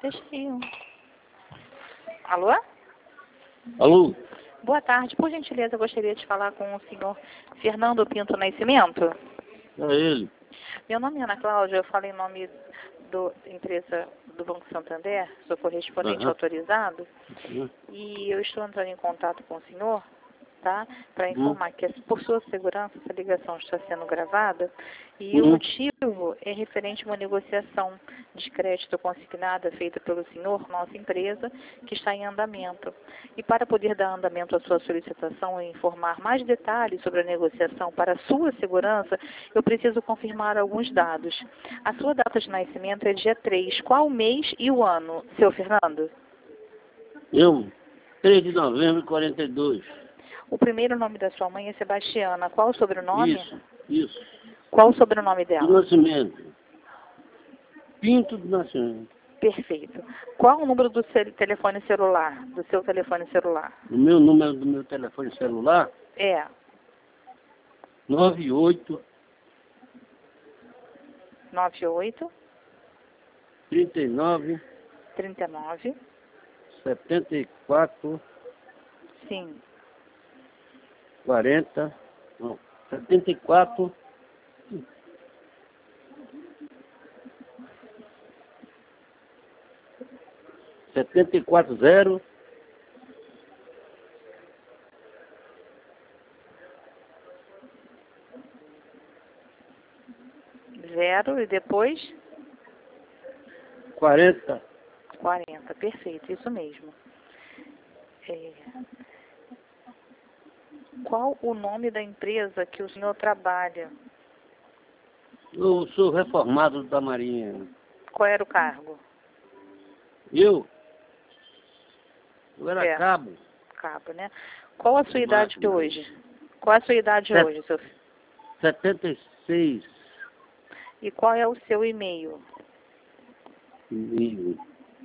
Deixa aí. Alô? Alô? Boa tarde. Por gentileza, eu gostaria de falar com o senhor Fernando Pinto Nascimento. É ele. Meu nome é Ana Cláudia, eu falo em nome da empresa do Banco Santander, sou correspondente autorizado, e eu estou entrando em contato com o senhor, tá? Para informar que, por sua segurança, essa ligação está sendo gravada e o motivo é referente a uma negociação de crédito consignada feita pelo senhor, nossa empresa, que está em andamento. E para poder dar andamento à sua solicitação e informar mais detalhes sobre a negociação para a sua segurança, eu preciso confirmar alguns dados. A sua data de nascimento é dia 3. Qual o mês e o ano, seu Fernando? 3 de novembro de 42. O primeiro nome da sua mãe é Sebastiana. Qual o sobrenome? Isso. Qual o sobrenome dela? Do Nascimento. Pinto do Nascimento. Perfeito. Qual o número do seu telefone celular? Do seu telefone celular? O meu número do meu telefone celular? É. 98 98 39 39 74 Sim. 40 não, 74 740 0 e depois? 40. 40. Perfeito, isso mesmo. Qual o nome da empresa que o senhor trabalha? Eu sou reformado da Marinha. Qual era o cargo? Eu era cabo. Cabo, né? Qual a sua idade hoje? Qual a sua idade hoje, seu filho? 76. E qual é o seu e-mail? E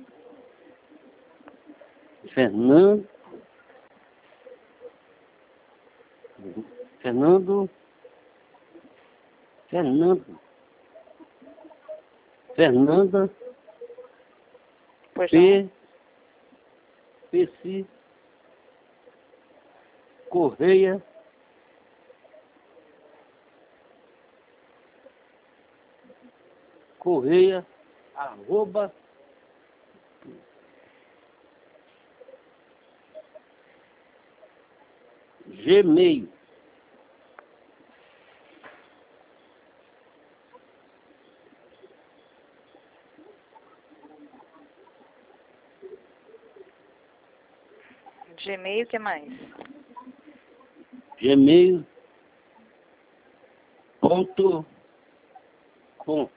Fernando Fernanda Pois não. PC Correia arroba Gmail. Gmail, o que mais? Gmail ponto com.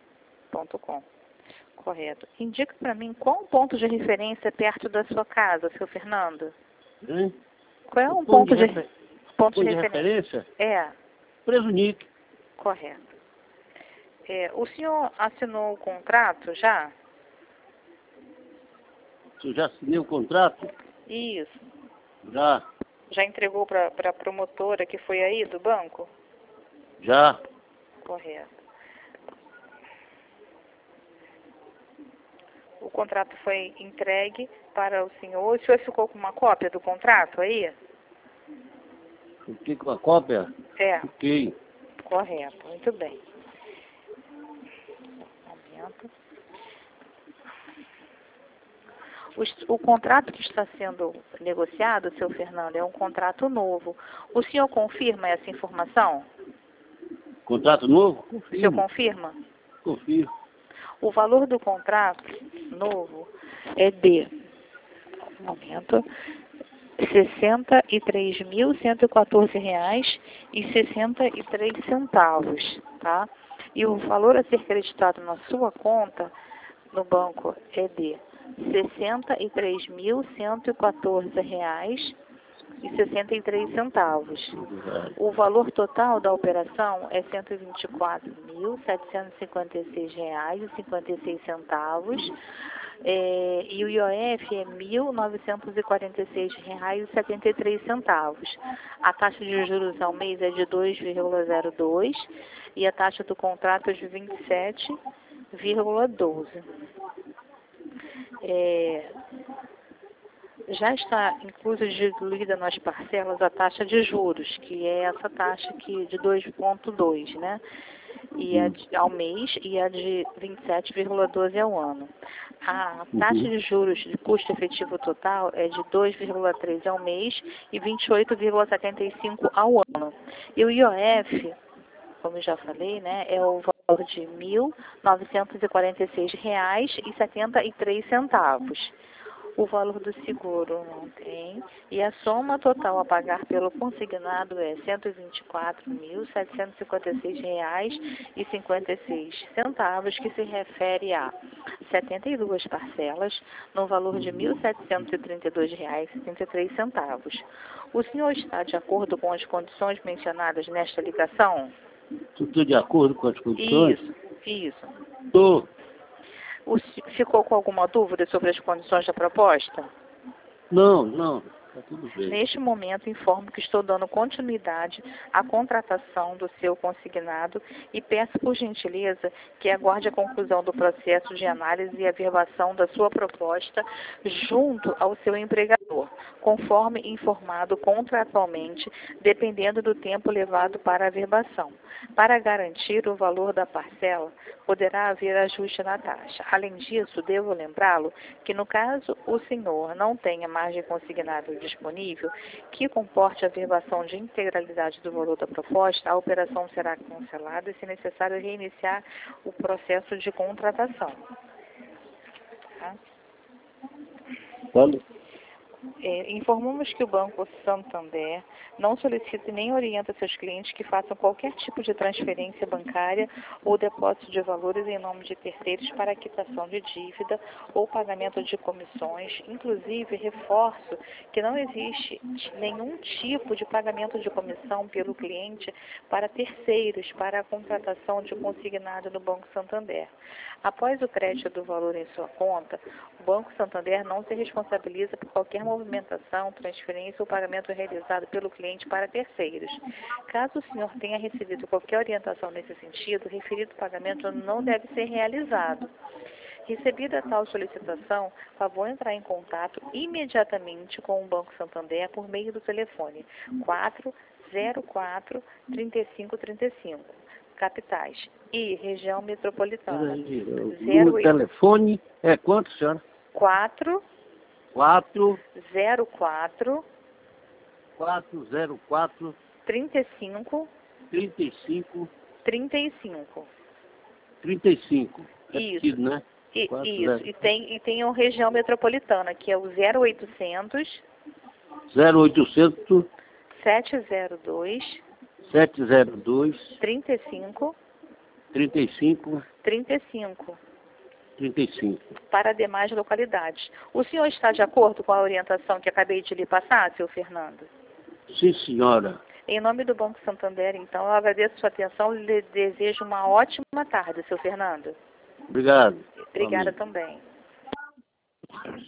Correto. Indica para mim qual um ponto de referência perto da sua casa, seu Fernando? Hein? Qual é um ponto de referência? É. Presunique. Correto. O senhor assinou o contrato já? Você já assinei o contrato? Isso. Já. Já entregou para a promotora que foi aí do banco? Já. Correto. O contrato foi entregue para o senhor. O senhor ficou com uma cópia do contrato aí? Fiquei com a cópia? É. Fiquei. Correto. Muito bem. Um momento. O contrato que está sendo negociado, seu Fernando, é um contrato novo. O senhor confirma essa informação? Contrato novo? O senhor confirma? Confirmo. O valor do contrato novo é de, um momento, R$ 63.114,63, tá? E o valor a ser creditado na sua conta no banco é de R$ 63.114,63. O valor total da operação é R$ 124.756,56. E o IOF é R$ 1.946,73. A taxa de juros ao mês é de 2,02 e a taxa do contrato é de 27,12. já está incluso diluída nas parcelas a taxa de juros, que é essa taxa aqui de 2,2, né? E ao mês e a de 27,12 ao ano. A taxa de juros de custo efetivo total é de 2,13 ao mês e 28,75 ao ano. E o IOF, como eu já falei, né, é o valor de R$ 1.946,73. O valor do seguro não tem. E a soma total a pagar pelo consignado é R$ 124.756,56, que se refere a 72 parcelas, no valor de R$ 1.732,73. O senhor está de acordo com as condições mencionadas nesta ligação? Estou de acordo com as condições? Isso. Estou. Ficou com alguma dúvida sobre as condições da proposta? Não. Está tudo bem. Neste momento, informo que estou dando continuidade à contratação do seu consignado e peço, por gentileza, que aguarde a conclusão do processo de análise e averbação da sua proposta junto ao seu empregador, conforme informado contratualmente, dependendo do tempo levado para a averbação. Para garantir o valor da parcela, poderá haver ajuste na taxa. Além disso, devo lembrá-lo que, no caso o senhor não tenha margem consignada disponível que comporte a averbação de integralidade do valor da proposta, a operação será cancelada e, se necessário, reiniciar o processo de contratação. Tá? Vale. Informamos que o Banco Santander não solicita nem orienta seus clientes que façam qualquer tipo de transferência bancária ou depósito de valores em nome de terceiros para quitação de dívida ou pagamento de comissões. Inclusive, reforço que não existe nenhum tipo de pagamento de comissão pelo cliente para terceiros para a contratação de consignado no Banco Santander. Após o crédito do valor em sua conta, o Banco Santander não se responsabiliza por qualquer movimentação, transferência ou pagamento realizado pelo cliente para terceiros. Caso o senhor tenha recebido qualquer orientação nesse sentido, o referido pagamento não deve ser realizado. Recebida tal solicitação, favor entrar em contato imediatamente com o Banco Santander por meio do telefone 404-3535. Capitais e região metropolitana. O telefone é quanto, senhora? 404 404 35 35 35. 35. Isso. Né? Isso. E tem uma região metropolitana, que é o 0800 0800 702 35 35. Para demais localidades. O senhor está de acordo com a orientação que acabei de lhe passar, seu Fernando? Sim, senhora. Em nome do Banco Santander, então, eu agradeço sua atenção e lhe desejo uma ótima tarde, seu Fernando. Obrigado. Obrigada também.